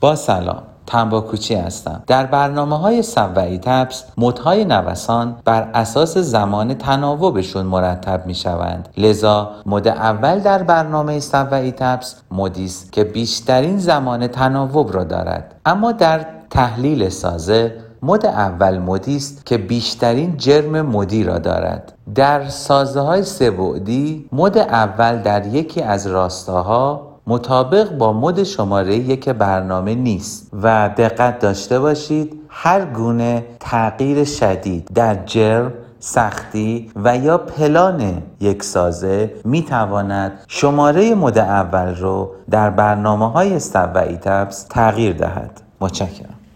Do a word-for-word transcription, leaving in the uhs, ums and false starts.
با سلام، تنباکوچی هستم. در برنامه‌های سبوعی تپس مدهای نوسان بر اساس زمان تناوبشون مرتب می‌شوند. لذا مد اول در برنامه سبوعی تپس مدی است که بیشترین زمان تناوب را دارد. اما در تحلیل سازه مد اول مدی است که بیشترین جرم مدی را دارد. در سازه‌های سه‌بعدی مد اول در یکی از راستاها مطابق با مد شماره یک برنامه نیست و دقت داشته باشید هر گونه تغییر شدید در جرم، سختی و یا پلان یک سازه می تواند شماره مد اول رو در برنامه های سبوعی تپس تغییر دهد. متشکرم.